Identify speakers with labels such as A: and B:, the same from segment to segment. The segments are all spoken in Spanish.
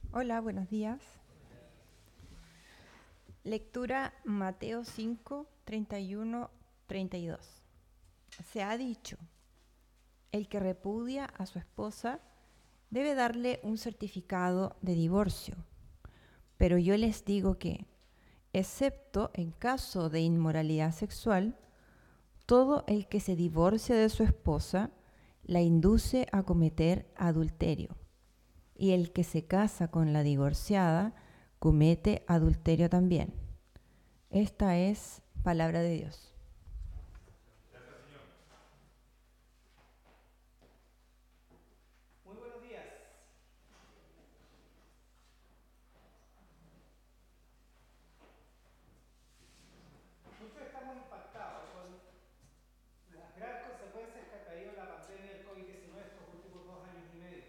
A: Hola, buenos días. Lectura Mateo 5, 31, 32. Se ha dicho, el que repudia a su esposa debe darle un certificado de divorcio. Pero yo les digo que, excepto en caso de inmoralidad sexual, todo el que se divorcia de su esposa la induce a cometer adulterio. Y el que se casa con la divorciada comete adulterio también. Esta es palabra de Dios.
B: Muy buenos días. Muchos estamos impactados con las graves consecuencias que ha traído la pandemia del COVID-19 estos últimos 2 años y medio.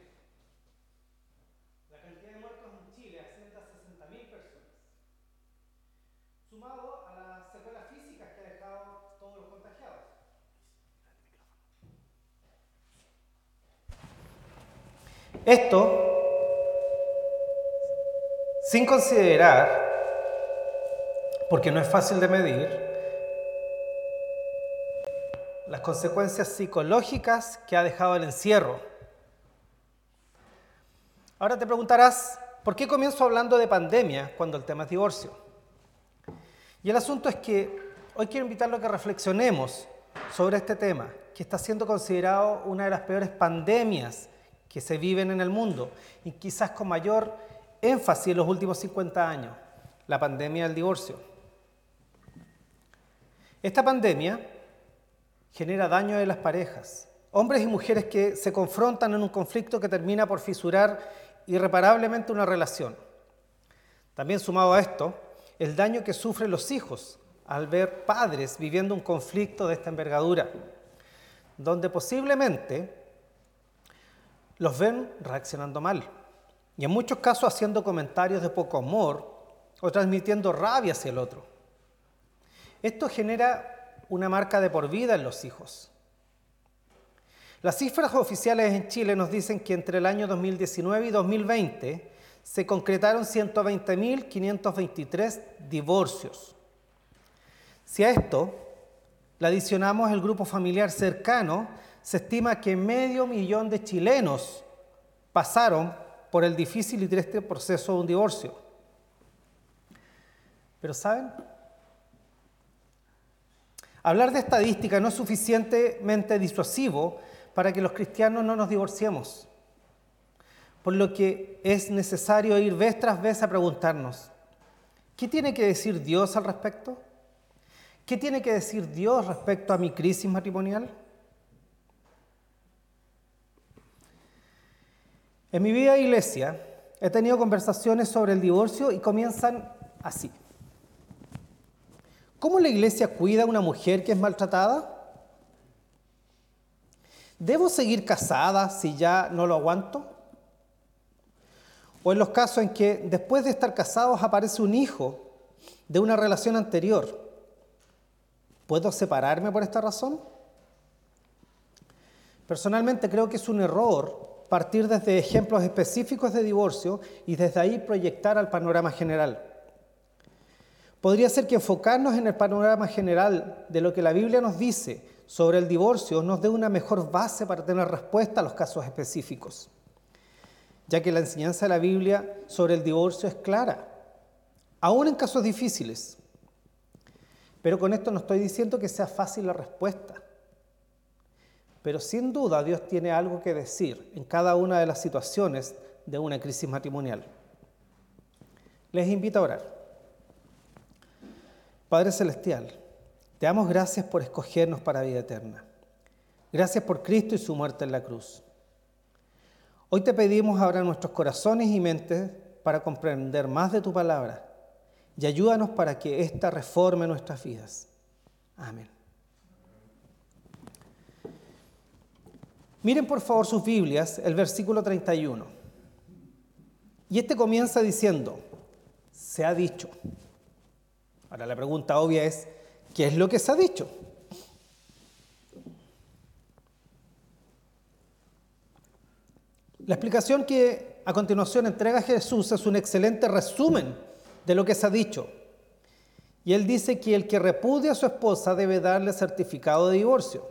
B: La cantidad de muertos en Chile asciende a 60.000 personas, sumado a las secuelas físicas que ha dejado todos los contagiados. Esto sin considerar, porque no es fácil de medir, las consecuencias psicológicas que ha dejado el encierro. Ahora te preguntarás, ¿por qué comienzo hablando de pandemia cuando el tema es divorcio? Y el asunto es que hoy quiero invitarlo a que reflexionemos sobre este tema, que está siendo considerado una de las peores pandemias que se viven en el mundo, y quizás con mayor énfasis en los últimos 50 años, la pandemia del divorcio. Esta pandemia genera daño en las parejas, hombres y mujeres que se confrontan en un conflicto que termina por fisurar irreparablemente una relación. También sumado a esto, el daño que sufren los hijos al ver padres viviendo un conflicto de esta envergadura, donde posiblemente los ven reaccionando mal y en muchos casos haciendo comentarios de poco humor o transmitiendo rabia hacia el otro. Esto genera una marca de por vida en los hijos. Las cifras oficiales en Chile nos dicen que entre el año 2019 y 2020 se concretaron 120.523 divorcios. Si a esto le adicionamos el grupo familiar cercano, se estima que 500.000 de chilenos pasaron por el difícil y triste proceso de un divorcio. Pero ¿saben? Hablar de estadística no es suficientemente disuasivo para que los cristianos no nos divorciemos. Por lo que es necesario ir vez tras vez a preguntarnos, ¿qué tiene que decir Dios al respecto? ¿Qué tiene que decir Dios respecto a mi crisis matrimonial? En mi vida de iglesia he tenido conversaciones sobre el divorcio y comienzan así. ¿Cómo la iglesia cuida a una mujer que es maltratada? ¿Debo seguir casada si ya no lo aguanto? O en los casos en que después de estar casados aparece un hijo de una relación anterior, ¿puedo separarme por esta razón? Personalmente creo que es un error partir desde ejemplos específicos de divorcio y desde ahí proyectar al panorama general. Podría ser que enfocarnos en el panorama general de lo que la Biblia nos dice sobre el divorcio nos dé una mejor base para tener respuesta a los casos específicos, ya que la enseñanza de la Biblia sobre el divorcio es clara, aún en casos difíciles. Pero con esto no estoy diciendo que sea fácil la respuesta. Pero sin duda Dios tiene algo que decir en cada una de las situaciones de una crisis matrimonial. Les invito a orar. Padre Celestial, te damos gracias por escogernos para vida eterna. Gracias por Cristo y su muerte en la cruz. Hoy te pedimos abrir nuestros corazones y mentes para comprender más de tu palabra y ayúdanos para que ésta reforme nuestras vidas. Amén. Miren por favor sus Biblias, el versículo 31. Y este comienza diciendo, se ha dicho. Ahora la pregunta obvia es, ¿qué es lo que se ha dicho? La explicación que a continuación entrega a Jesús es un excelente resumen de lo que se ha dicho. Y él dice que el que repudia a su esposa debe darle certificado de divorcio.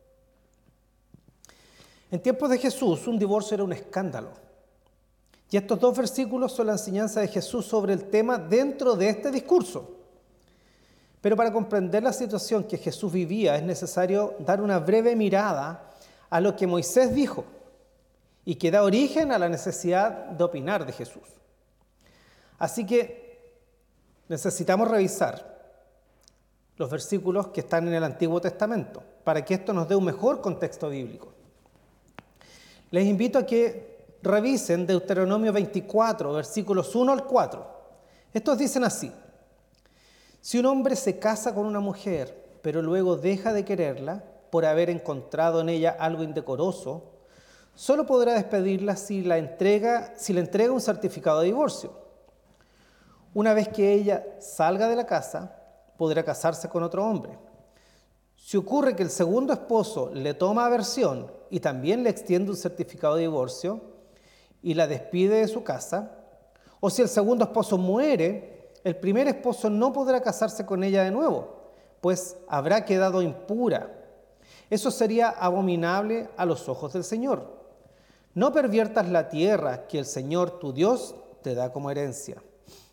B: En tiempos de Jesús, un divorcio era un escándalo. Y estos dos versículos son la enseñanza de Jesús sobre el tema dentro de este discurso. Pero para comprender la situación que Jesús vivía es necesario dar una breve mirada a lo que Moisés dijo y que da origen a la necesidad de opinar de Jesús. Así que necesitamos revisar los versículos que están en el Antiguo Testamento para que esto nos dé un mejor contexto bíblico. Les invito a que revisen Deuteronomio 24, versículos 1 al 4. Estos dicen así: si un hombre se casa con una mujer, pero luego deja de quererla por haber encontrado en ella algo indecoroso, solo podrá despedirla si le entrega un certificado de divorcio. Una vez que ella salga de la casa, podrá casarse con otro hombre. Si ocurre que el segundo esposo le toma aversión y también le extiende un certificado de divorcio y la despide de su casa, o si el segundo esposo muere, el primer esposo no podrá casarse con ella de nuevo, pues habrá quedado impura. Eso sería abominable a los ojos del Señor. No perviertas la tierra que el Señor tu Dios te da como herencia.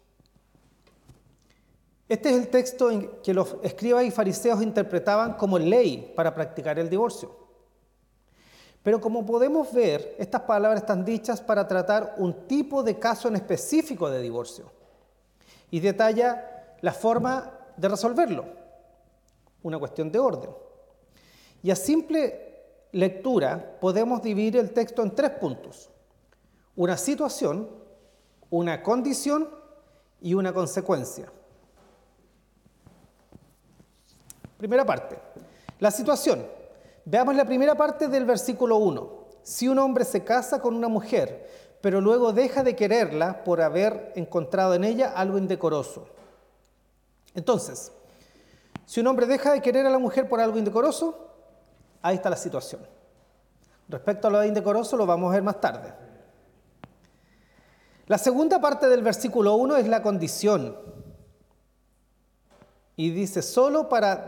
B: Este es el texto en que los escribas y fariseos interpretaban como ley para practicar el divorcio. Pero como podemos ver, estas palabras están dichas para tratar un tipo de caso en específico de divorcio. Y detalla la forma de resolverlo, una cuestión de orden. Y a simple lectura podemos dividir el texto en 3 puntos: una situación, una condición y una consecuencia. Primera parte, la situación. Veamos la primera parte del versículo 1. Si un hombre se casa con una mujer, pero luego deja de quererla por haber encontrado en ella algo indecoroso. Entonces, si un hombre deja de querer a la mujer por algo indecoroso, ahí está la situación. Respecto a lo indecoroso lo vamos a ver más tarde. La segunda parte del versículo 1 es la condición. Y dice, solo podrá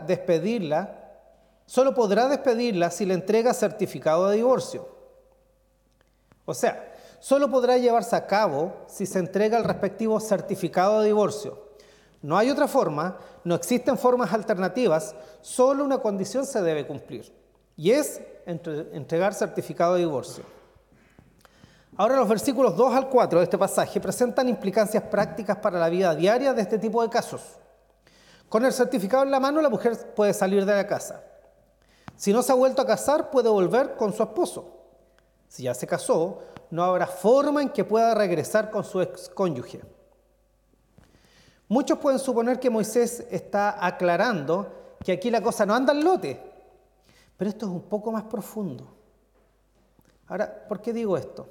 B: despedirla si le entrega certificado de divorcio. O sea, solo podrá llevarse a cabo si se entrega el respectivo certificado de divorcio. No hay otra forma, no existen formas alternativas, solo una condición se debe cumplir, y es entregar certificado de divorcio. Ahora los versículos 2 al 4 de este pasaje presentan implicancias prácticas para la vida diaria de este tipo de casos. Con el certificado en la mano, la mujer puede salir de la casa. Si no se ha vuelto a casar, puede volver con su esposo. Si ya se casó, no habrá forma en que pueda regresar con su excónyuge. Muchos pueden suponer que Moisés está aclarando que aquí la cosa no anda al lote, pero esto es un poco más profundo. Ahora, ¿por qué digo esto?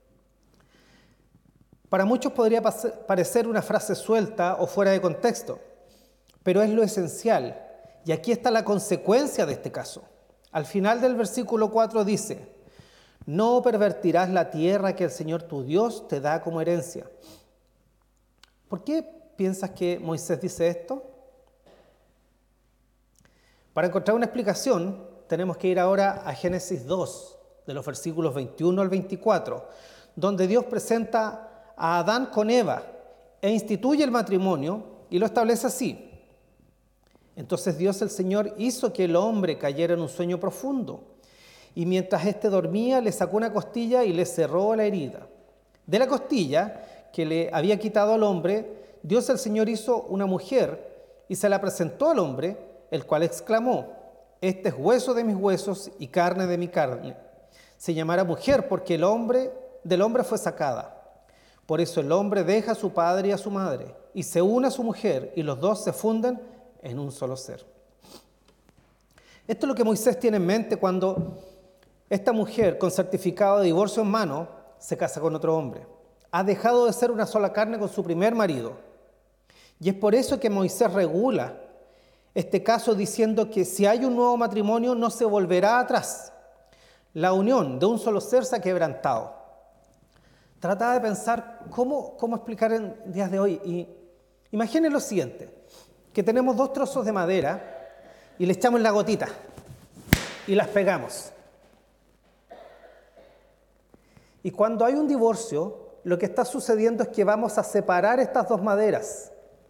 B: Para muchos podría parecer una frase suelta o fuera de contexto, pero es lo esencial, y aquí está la consecuencia de este caso. Al final del versículo 4 dice: no pervertirás la tierra que el Señor tu Dios te da como herencia. ¿Por qué piensas que Moisés dice esto? Para encontrar una explicación, tenemos que ir ahora a Génesis 2, de los versículos 21 al 24, donde Dios presenta a Adán con Eva e instituye el matrimonio y lo establece así. Entonces Dios el Señor hizo que el hombre cayera en un sueño profundo, y mientras éste dormía le sacó una costilla y le cerró la herida. De la costilla que le había quitado al hombre, Dios el Señor hizo una mujer y se la presentó al hombre, el cual exclamó: este es hueso de mis huesos y carne de mi carne. Se llamará mujer porque del hombre fue sacada. Por eso el hombre deja a su padre y a su madre y se une a su mujer, y los dos se funden en un solo ser. Esto es lo que Moisés tiene en mente cuando esta mujer con certificado de divorcio en mano se casa con otro hombre. Ha dejado de ser una sola carne con su primer marido. Y es por eso que Moisés regula este caso diciendo que si hay un nuevo matrimonio no se volverá atrás. La unión de un solo ser se ha quebrantado. trataba de pensar cómo explicar en días de hoy. Y imaginen lo siguiente, que tenemos 2 trozos de madera y le echamos la gotita y las pegamos. Y cuando hay un divorcio, lo que está sucediendo es que vamos a separar estas 2 maderas.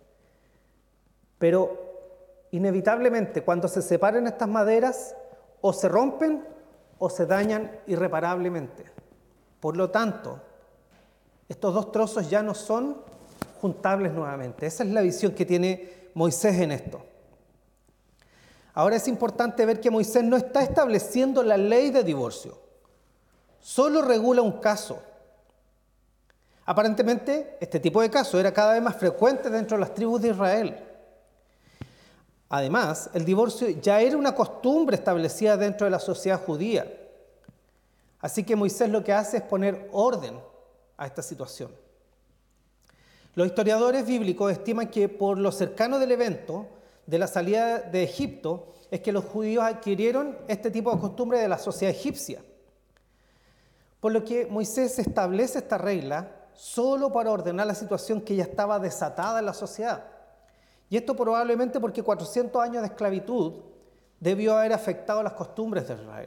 B: Pero inevitablemente, cuando se separen estas maderas, o se rompen o se dañan irreparablemente. Por lo tanto, estos 2 trozos ya no son juntables nuevamente. Esa es la visión que tiene Moisés en esto. Ahora es importante ver que Moisés no está estableciendo la ley de divorcio, solo regula un caso. Aparentemente, este tipo de caso era cada vez más frecuente dentro de las tribus de Israel. Además, el divorcio ya era una costumbre establecida dentro de la sociedad judía. Así que Moisés lo que hace es poner orden a esta situación. Los historiadores bíblicos estiman que por lo cercano del evento de la salida de Egipto es que los judíos adquirieron este tipo de costumbre de la sociedad egipcia. Por lo que Moisés establece esta regla solo para ordenar la situación que ya estaba desatada en la sociedad. Y esto probablemente porque 400 años de esclavitud debió haber afectado las costumbres de Israel.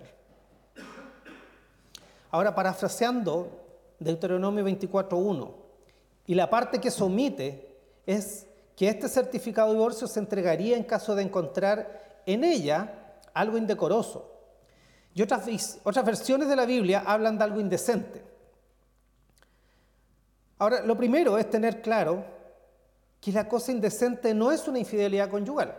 B: Ahora, parafraseando Deuteronomio 24:1, y la parte que se omite es que este certificado de divorcio se entregaría en caso de encontrar en ella algo indecoroso. Y otras versiones de la Biblia hablan de algo indecente. Ahora, lo primero es tener claro que la cosa indecente no es una infidelidad conyugal.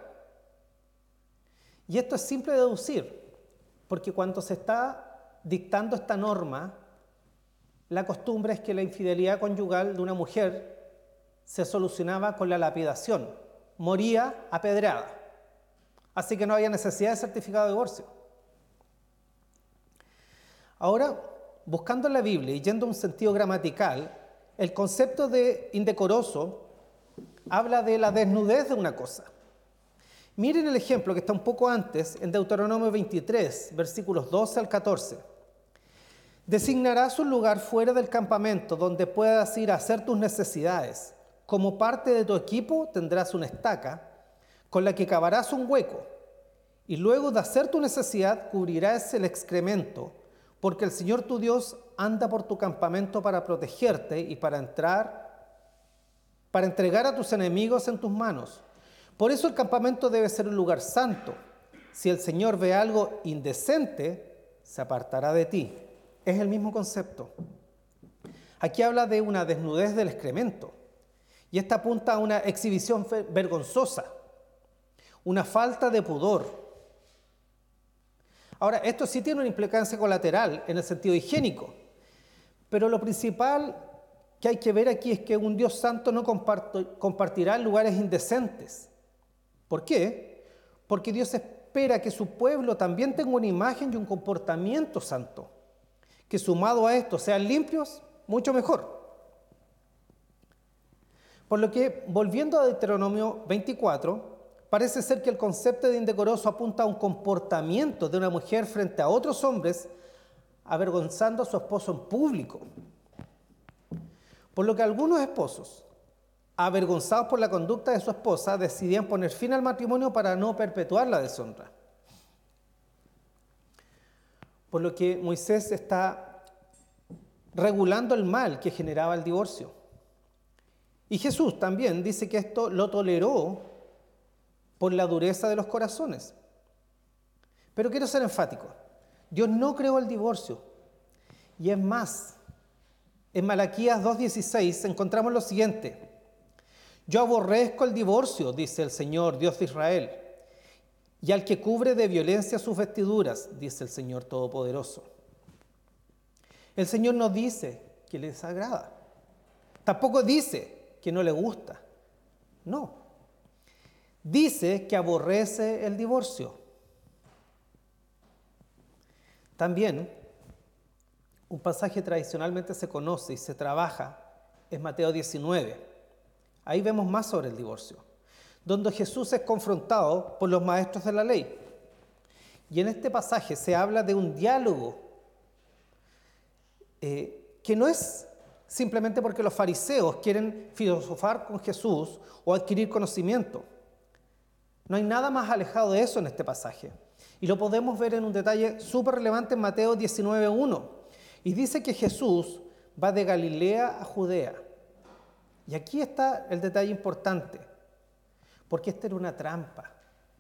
B: Y esto es simple de deducir, porque cuando se está dictando esta norma, la costumbre es que la infidelidad conyugal de una mujer se solucionaba con la lapidación, moría apedreada. Así que no había necesidad de certificado de divorcio. Ahora, buscando en la Biblia y yendo a un sentido gramatical, el concepto de indecoroso habla de la desnudez de una cosa. Miren el ejemplo que está un poco antes, en Deuteronomio 23, versículos 12 al 14. Designarás un lugar fuera del campamento donde puedas ir a hacer tus necesidades. Como parte de tu equipo tendrás una estaca con la que cavarás un hueco, y luego de hacer tu necesidad cubrirás el excremento, porque el Señor tu Dios anda por tu campamento para protegerte y para entregar a tus enemigos en tus manos. Por eso el campamento debe ser un lugar santo. Si el Señor ve algo indecente, se apartará de ti. Es el mismo concepto. Aquí habla de una desnudez del excremento. Y esta apunta a una exhibición vergonzosa, una falta de pudor. Ahora, esto sí tiene una implicancia colateral en el sentido higiénico, pero lo principal que hay que ver aquí es que un Dios santo no compartirá en lugares indecentes. ¿Por qué? Porque Dios espera que su pueblo también tenga una imagen y un comportamiento santo, que sumado a esto sean limpios, mucho mejor. Por lo que, volviendo a Deuteronomio 24, parece ser que el concepto de indecoroso apunta a un comportamiento de una mujer frente a otros hombres, avergonzando a su esposo en público. Por lo que algunos esposos, avergonzados por la conducta de su esposa, decidían poner fin al matrimonio para no perpetuar la deshonra. Por lo que Moisés está regulando el mal que generaba el divorcio. Y Jesús también dice que esto lo toleró por la dureza de los corazones. Pero quiero ser enfático. Dios no creó el divorcio. Y es más, en Malaquías 2:16 encontramos lo siguiente. Yo aborrezco el divorcio, dice el Señor, Dios de Israel, y al que cubre de violencia sus vestiduras, dice el Señor Todopoderoso. El Señor no dice que le desagrada. Tampoco dice que no le gusta. No. Dice que aborrece el divorcio. También, un pasaje tradicionalmente se conoce y se trabaja es Mateo 19. Ahí vemos más sobre el divorcio, donde Jesús es confrontado por los maestros de la ley. Y en este pasaje se habla de un diálogo que no es simplemente porque los fariseos quieren filosofar con Jesús o adquirir conocimiento. No hay nada más alejado de eso en este pasaje. Y lo podemos ver en un detalle súper relevante en Mateo 19:1. Y dice que Jesús va de Galilea a Judea. Y aquí está el detalle importante, porque esta era una trampa.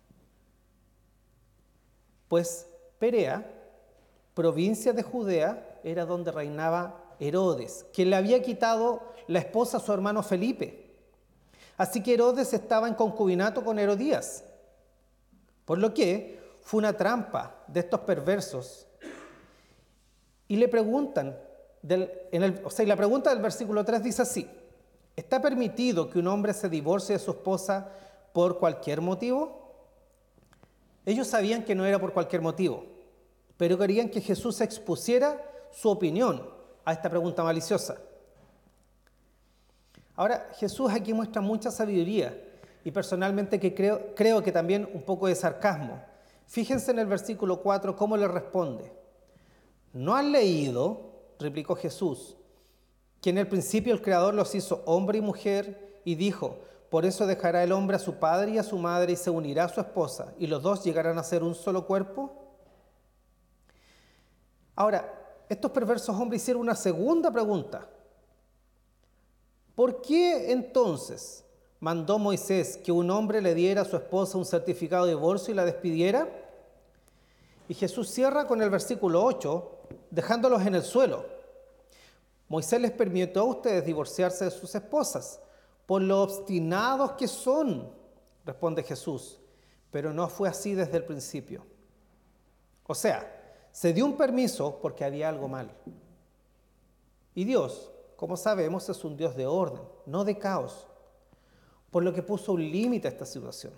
B: Pues Perea, provincia de Judea, era donde reinaba Herodes, quien le había quitado la esposa a su hermano Felipe. Así que Herodes estaba en concubinato con Herodías, por lo que fue una trampa de estos perversos. Y le preguntan, la pregunta del versículo 3 dice así: ¿está permitido que un hombre se divorcie de su esposa por cualquier motivo? Ellos sabían que no era por cualquier motivo, pero querían que Jesús expusiera su opinión a esta pregunta maliciosa. Ahora, Jesús aquí muestra mucha sabiduría y personalmente que creo que también un poco de sarcasmo. Fíjense en el versículo 4 cómo le responde. ¿No han leído, replicó Jesús, que en el principio el Creador los hizo hombre y mujer y dijo, por eso dejará el hombre a su padre y a su madre y se unirá a su esposa y los dos llegarán a ser un solo cuerpo? Ahora, estos perversos hombres hicieron una segunda pregunta. ¿Por qué entonces mandó Moisés que un hombre le diera a su esposa un certificado de divorcio y la despidiera? Y Jesús cierra con el versículo 8, dejándolos en el suelo. Moisés les permitió a ustedes divorciarse de sus esposas, por lo obstinados que son, responde Jesús, pero no fue así desde el principio. O sea, se dio un permiso porque había algo mal. Y Dios, como sabemos, es un Dios de orden, no de caos, por lo que puso un límite a esta situación.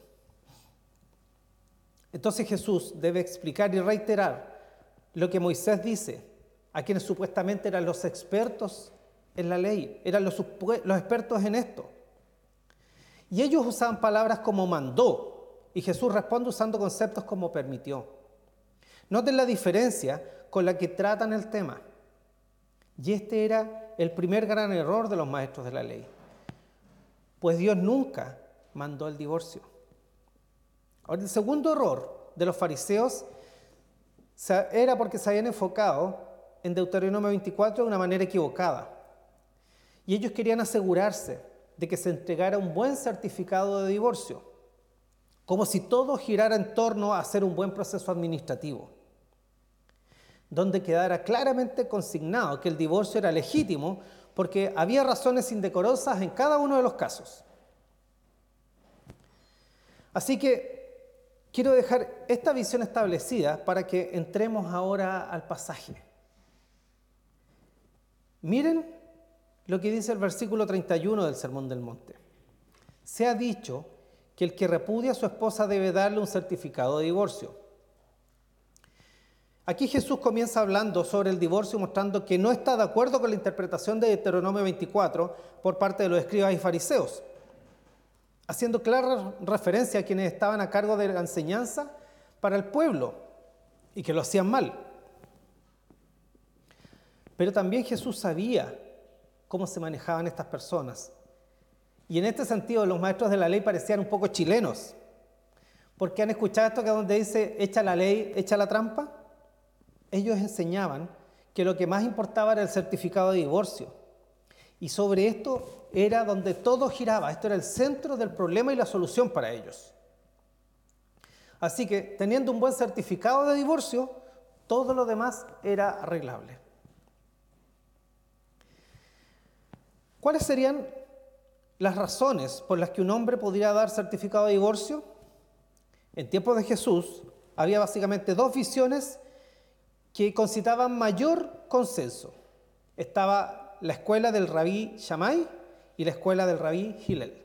B: Entonces Jesús debe explicar y reiterar lo que Moisés dice a quienes supuestamente eran los expertos en la ley, eran los expertos en esto. Y ellos usaban palabras como mandó, y Jesús responde usando conceptos como permitió. Noten la diferencia con la que tratan el tema. Y este era el primer gran error de los maestros de la ley, pues Dios nunca mandó el divorcio. Ahora, el segundo error de los fariseos era porque se habían enfocado en Deuteronomio 24 de una manera equivocada. Y ellos querían asegurarse de que se entregara un buen certificado de divorcio, como si todo girara en torno a hacer un buen proceso administrativo, donde quedara claramente consignado que el divorcio era legítimo porque había razones indecorosas en cada uno de los casos. Así que quiero dejar esta visión establecida para que entremos ahora al pasaje. Miren lo que dice el versículo 31 del Sermón del Monte. Se ha dicho que el que repudia a su esposa debe darle un certificado de divorcio. Aquí Jesús comienza hablando sobre el divorcio, mostrando que no está de acuerdo con la interpretación de Deuteronomio 24 por parte de los escribas y fariseos, haciendo clara referencia a quienes estaban a cargo de la enseñanza para el pueblo y que lo hacían mal. Pero también Jesús sabía cómo se manejaban estas personas. Y en este sentido los maestros de la ley parecían un poco chilenos, porque han escuchado esto que donde dice echa la ley, echa la trampa. Ellos enseñaban que lo que más importaba era el certificado de divorcio. Y sobre esto era donde todo giraba. Esto era el centro del problema y la solución para ellos. Así que, teniendo un buen certificado de divorcio, todo lo demás era arreglable. ¿Cuáles serían las razones por las que un hombre podría dar certificado de divorcio? En tiempos de Jesús había básicamente dos visiones que concitaban mayor consenso. Estaba la escuela del rabí Shammai y la escuela del rabí Hillel.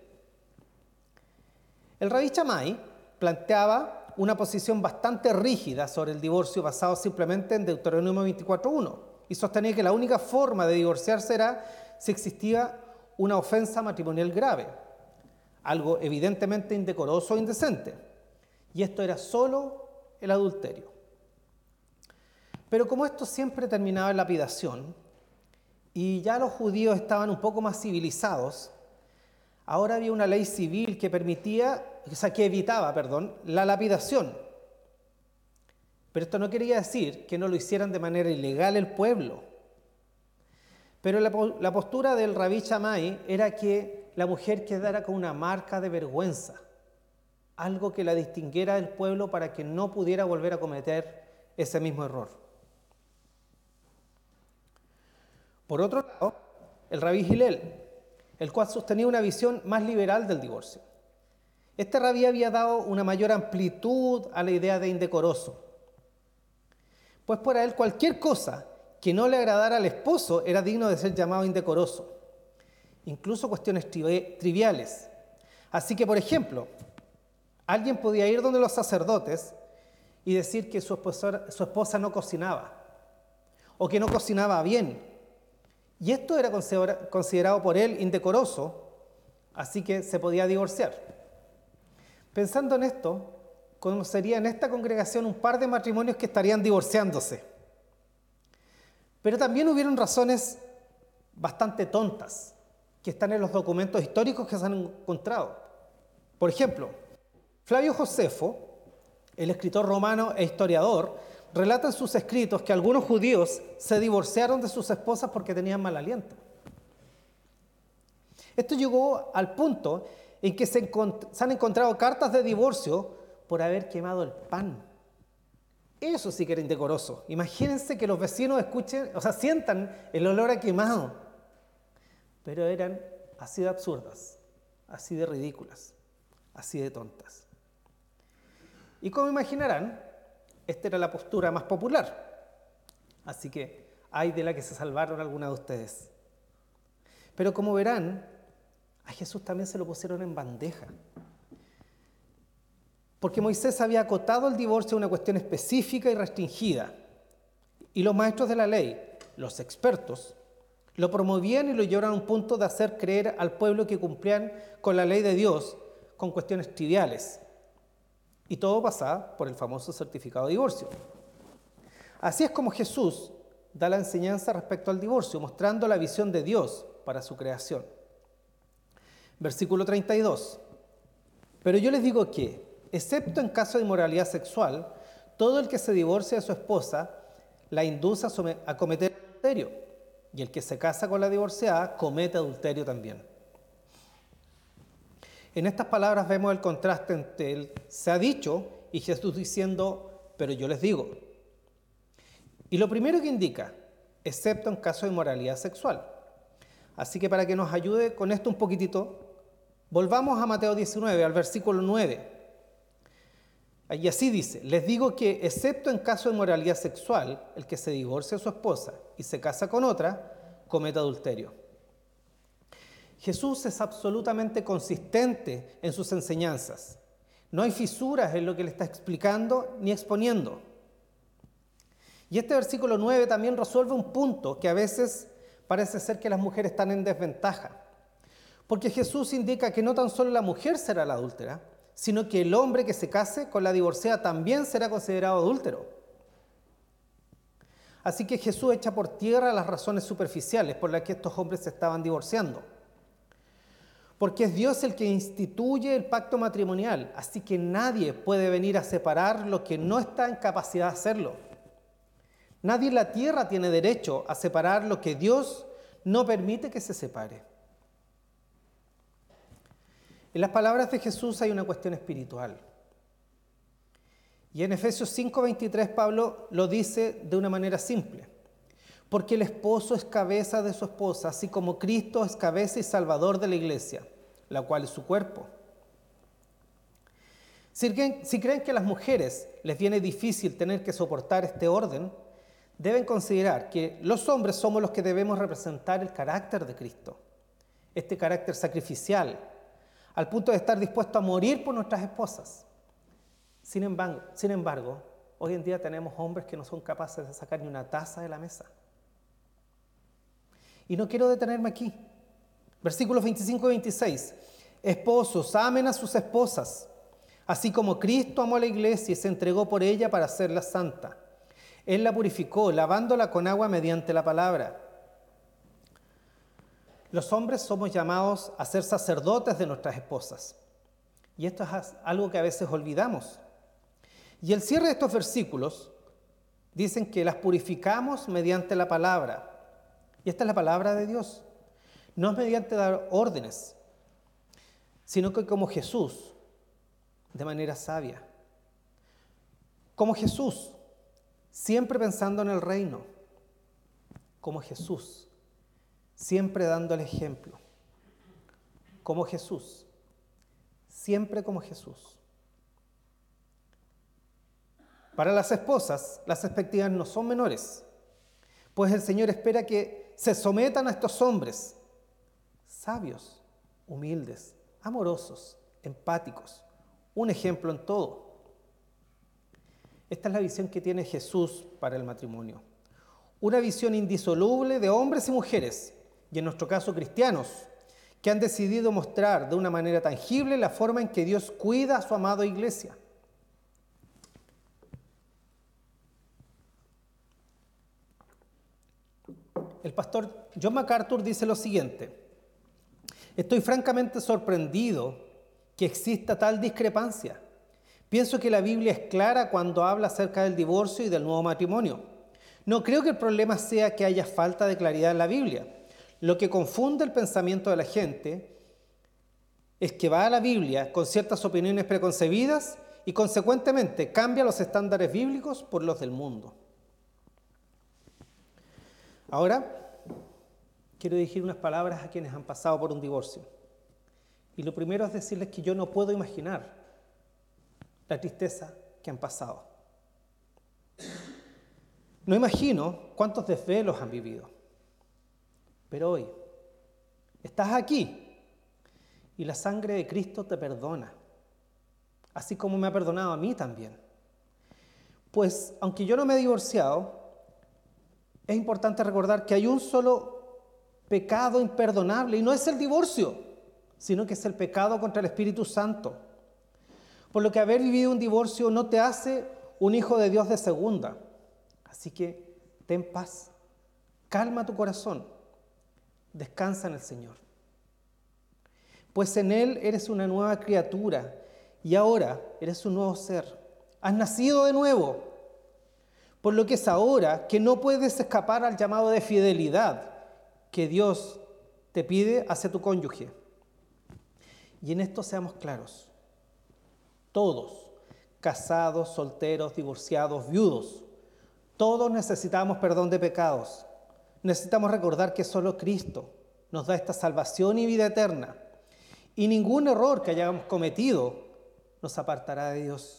B: El rabí Shammai planteaba una posición bastante rígida sobre el divorcio basado simplemente en Deuteronomio 24:1 y sostenía que la única forma de divorciarse era si existía una ofensa matrimonial grave, algo evidentemente indecoroso o indecente, y esto era solo el adulterio. Pero como esto siempre terminaba en lapidación, y ya los judíos estaban un poco más civilizados, ahora había una ley civil que evitaba, la lapidación. Pero esto no quería decir que no lo hicieran de manera ilegal el pueblo. Pero la postura del Rabí Shammai era que la mujer quedara con una marca de vergüenza, algo que la distinguiera del pueblo para que no pudiera volver a cometer ese mismo error. Por otro lado, el Rabí Hillel, el cual sostenía una visión más liberal del divorcio. Este rabí había dado una mayor amplitud a la idea de indecoroso, pues para él cualquier cosa que no le agradara al esposo era digno de ser llamado indecoroso, incluso cuestiones triviales. Así que, por ejemplo, alguien podía ir donde los sacerdotes y decir que su esposa no cocinaba, o que no cocinaba bien, y esto era considerado por él indecoroso, así que se podía divorciar. Pensando en esto, conocería en esta congregación un par de matrimonios que estarían divorciándose. Pero también hubieron razones bastante tontas que están en los documentos históricos que se han encontrado. Por ejemplo, Flavio Josefo, el escritor romano e historiador, relata en sus escritos que algunos judíos se divorciaron de sus esposas porque tenían mal aliento. Esto llegó al punto en que se han encontrado cartas de divorcio por haber quemado el pan. Eso sí que era indecoroso. Imagínense que los vecinos sientan el olor a quemado. Pero eran así de absurdas, así de ridículas, así de tontas. Y como imaginarán, esta era la postura más popular. Así que hay de la que se salvaron algunas de ustedes. Pero como verán, a Jesús también se lo pusieron en bandeja. Porque Moisés había acotado el divorcio a una cuestión específica y restringida. Y los maestros de la ley, los expertos, lo promovían y lo llevaron a un punto de hacer creer al pueblo que cumplían con la ley de Dios con cuestiones triviales. Y todo pasaba por el famoso certificado de divorcio. Así es como Jesús da la enseñanza respecto al divorcio, mostrando la visión de Dios para su creación. Versículo 32. Pero yo les digo que, excepto en caso de inmoralidad sexual, todo el que se divorcia de su esposa la induce a cometer adulterio, y el que se casa con la divorciada comete adulterio también. En estas palabras vemos el contraste entre el se ha dicho y Jesús diciendo, pero yo les digo. Y lo primero que indica, excepto en caso de inmoralidad sexual. Así que para que nos ayude con esto un poquitito, volvamos a Mateo 19, al versículo 9. Y así dice, les digo que excepto en caso de inmoralidad sexual, el que se divorcia de su esposa y se casa con otra, comete adulterio. Jesús es absolutamente consistente en sus enseñanzas. No hay fisuras en lo que le está explicando ni exponiendo. Y este versículo 9 también resuelve un punto que a veces parece ser que las mujeres están en desventaja. Porque Jesús indica que no tan solo la mujer será la adúltera, sino que el hombre que se case con la divorciada también será considerado adúltero. Así que Jesús echa por tierra las razones superficiales por las que estos hombres se estaban divorciando. Porque es Dios el que instituye el pacto matrimonial, así que nadie puede venir a separar lo que no está en capacidad de hacerlo. Nadie en la tierra tiene derecho a separar lo que Dios no permite que se separe. En las palabras de Jesús hay una cuestión espiritual. Y en Efesios 5:23 Pablo lo dice de una manera simple. Porque el esposo es cabeza de su esposa, así como Cristo es cabeza y salvador de la iglesia, la cual es su cuerpo. Si creen que a las mujeres les viene difícil tener que soportar este orden, deben considerar que los hombres somos los que debemos representar el carácter de Cristo, este carácter sacrificial, al punto de estar dispuesto a morir por nuestras esposas. Sin embargo, hoy en día tenemos hombres que no son capaces de sacar ni una taza de la mesa. Y no quiero detenerme aquí. Versículos 25 y 26. Esposos, amen a sus esposas, así como Cristo amó a la iglesia y se entregó por ella para hacerla santa. Él la purificó, lavándola con agua mediante la palabra, Los hombres somos llamados a ser sacerdotes de nuestras esposas. Y esto es algo que a veces olvidamos. Y el cierre de estos versículos dicen que las purificamos mediante la palabra. Y esta es la palabra de Dios. No es mediante dar órdenes, sino que como Jesús, de manera sabia. Como Jesús, siempre pensando en el reino. Como Jesús, siempre dando el ejemplo. Como Jesús, siempre como Jesús. Para las esposas, las expectativas no son menores, pues el Señor espera que se sometan a estos hombres, sabios, humildes, amorosos, empáticos, un ejemplo en todo. Esta es la visión que tiene Jesús para el matrimonio. Una visión indisoluble de hombres y mujeres, y en nuestro caso cristianos, que han decidido mostrar de una manera tangible la forma en que Dios cuida a su amada iglesia. El pastor John MacArthur dice lo siguiente: estoy francamente sorprendido que exista tal discrepancia. Pienso que la Biblia es clara cuando habla acerca del divorcio y del nuevo matrimonio. No creo que el problema sea que haya falta de claridad en la Biblia. Lo que confunde el pensamiento de la gente es que va a la Biblia con ciertas opiniones preconcebidas y consecuentemente cambia los estándares bíblicos por los del mundo. Ahora, quiero dirigir unas palabras a quienes han pasado por un divorcio. Y lo primero es decirles que yo no puedo imaginar la tristeza que han pasado. No imagino cuántos desvelos han vivido. Pero hoy, estás aquí y la sangre de Cristo te perdona, así como me ha perdonado a mí también. Pues, aunque yo no me he divorciado, es importante recordar que hay un solo pecado imperdonable y no es el divorcio, sino que es el pecado contra el Espíritu Santo. Por lo que haber vivido un divorcio no te hace un hijo de Dios de segunda. Así que ten paz, calma tu corazón, descansa en el Señor. Pues en Él eres una nueva criatura y ahora eres un nuevo ser. Has nacido de nuevo. Por lo que es ahora que no puedes escapar al llamado de fidelidad que Dios te pide hacia tu cónyuge. Y en esto seamos claros. Todos, casados, solteros, divorciados, viudos, todos necesitamos perdón de pecados. Necesitamos recordar que solo Cristo nos da esta salvación y vida eterna. Y ningún error que hayamos cometido nos apartará de Dios.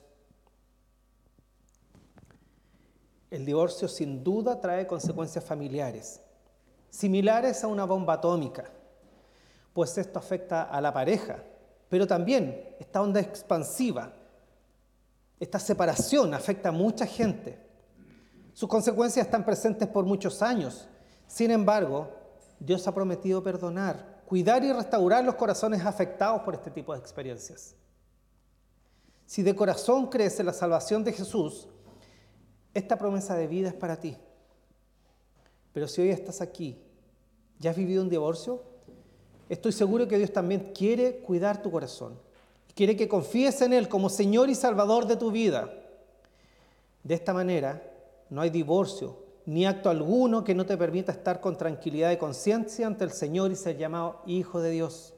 B: El divorcio sin duda trae consecuencias familiares, similares a una bomba atómica, pues esto afecta a la pareja, pero también esta onda expansiva, esta separación afecta a mucha gente. Sus consecuencias están presentes por muchos años. Sin embargo, Dios ha prometido perdonar, cuidar y restaurar los corazones afectados por este tipo de experiencias. Si de corazón crees en la salvación de Jesús, esta promesa de vida es para ti. Pero si hoy estás aquí, ya has vivido un divorcio, estoy seguro que Dios también quiere cuidar tu corazón. Quiere que confíes en Él como Señor y Salvador de tu vida. De esta manera, no hay divorcio ni acto alguno que no te permita estar con tranquilidad de conciencia ante el Señor y ser llamado hijo de Dios.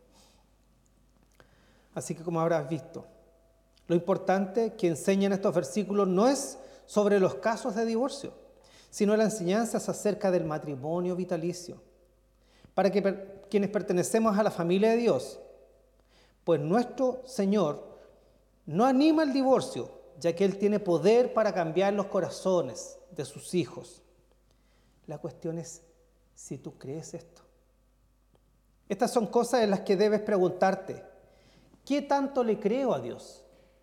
B: Así que, como habrás visto, lo importante que enseñan estos versículos no es sobre los casos de divorcio, sino la enseñanza es acerca del matrimonio vitalicio. Para que quienes pertenecemos a la familia de Dios, pues nuestro Señor no anima el divorcio, ya que Él tiene poder para cambiar los corazones de sus hijos. La cuestión es si tú crees esto. Estas son cosas en las que debes preguntarte: ¿qué tanto le creo a Dios?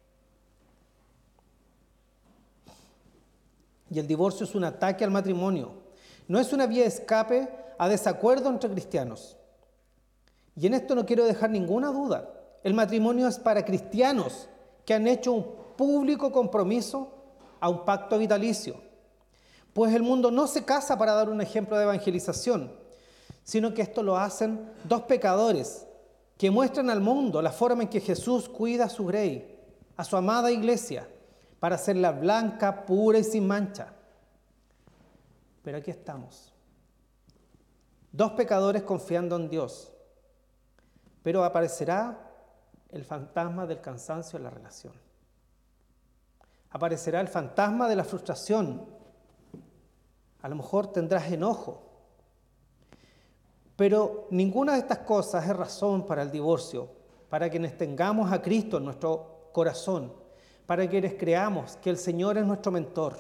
B: Y el divorcio es un ataque al matrimonio. No es una vía de escape a desacuerdo entre cristianos. Y en esto no quiero dejar ninguna duda. El matrimonio es para cristianos que han hecho un público compromiso a un pacto vitalicio. Pues el mundo no se casa para dar un ejemplo de evangelización, sino que esto lo hacen dos pecadores que muestran al mundo la forma en que Jesús cuida a su grey, a su amada iglesia, para hacerla blanca, pura y sin mancha. Pero aquí estamos, dos pecadores confiando en Dios, pero aparecerá el fantasma del cansancio en la relación. Aparecerá el fantasma de la frustración. A lo mejor tendrás enojo. Pero ninguna de estas cosas es razón para el divorcio, para quienes tengamos a Cristo en nuestro corazón, para quienes creamos que el Señor es nuestro mentor.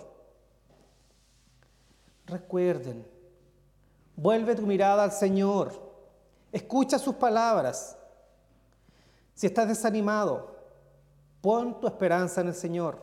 B: Recuerden, vuelve tu mirada al Señor, escucha sus palabras. Si estás desanimado, pon tu esperanza en el Señor.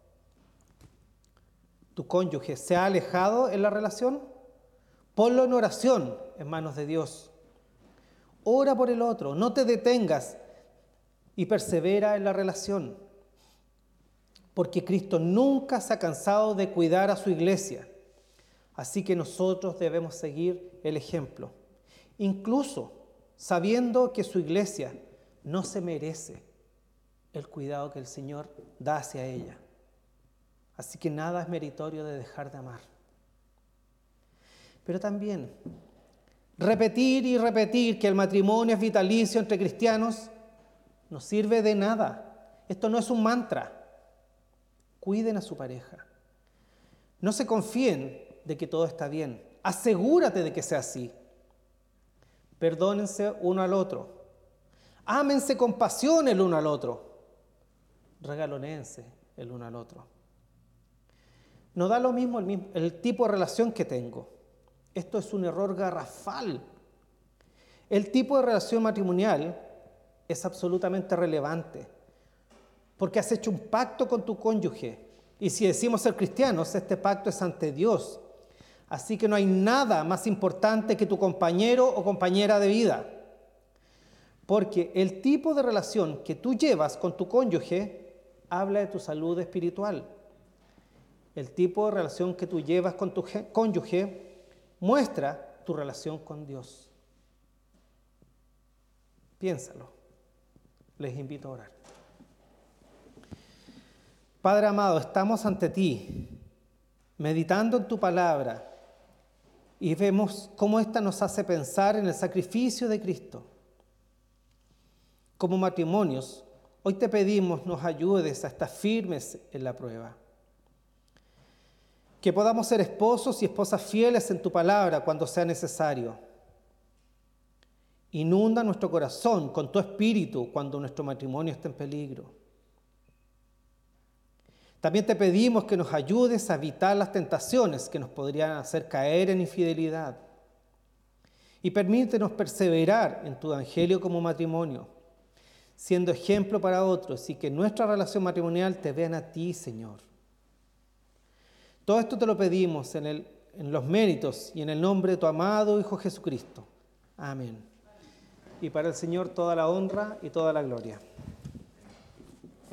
B: ¿Tu cónyuge se ha alejado en la relación? Ponlo en oración en manos de Dios. Ora por el otro, no te detengas y persevera en la relación. Porque Cristo nunca se ha cansado de cuidar a su iglesia. Así que nosotros debemos seguir el ejemplo. Incluso sabiendo que su iglesia no se merece el cuidado que el Señor da hacia ella. Así que nada es meritorio de dejar de amar. Pero también repetir y repetir que el matrimonio es vitalicio entre cristianos no sirve de nada. Esto no es un mantra. Cuiden a su pareja. No se confíen de que todo está bien. Asegúrate de que sea así. Perdónense uno al otro. Ámense con pasión el uno al otro. Regalonense el uno al otro. No da lo mismo el tipo de relación que tengo. Esto es un error garrafal. El tipo de relación matrimonial es absolutamente relevante, porque has hecho un pacto con tu cónyuge. Y si decimos ser cristianos, este pacto es ante Dios. Así que no hay nada más importante que tu compañero o compañera de vida. Porque el tipo de relación que tú llevas con tu cónyuge habla de tu salud espiritual. El tipo de relación que tú llevas con tu cónyuge muestra tu relación con Dios. Piénsalo. Les invito a orar. Padre amado, estamos ante ti, meditando en tu palabra, y vemos cómo esta nos hace pensar en el sacrificio de Cristo. Como matrimonios, hoy te pedimos nos ayudes a estar firmes en la prueba. Que podamos ser esposos y esposas fieles en tu palabra cuando sea necesario. Inunda nuestro corazón con tu espíritu cuando nuestro matrimonio esté en peligro. También te pedimos que nos ayudes a evitar las tentaciones que nos podrían hacer caer en infidelidad. Y permítenos perseverar en tu evangelio como matrimonio, siendo ejemplo para otros y que nuestra relación matrimonial te vean a ti, Señor. Todo esto te lo pedimos en los méritos y en el nombre de tu amado Hijo Jesucristo. Amén. Y para el Señor toda la honra y toda la gloria.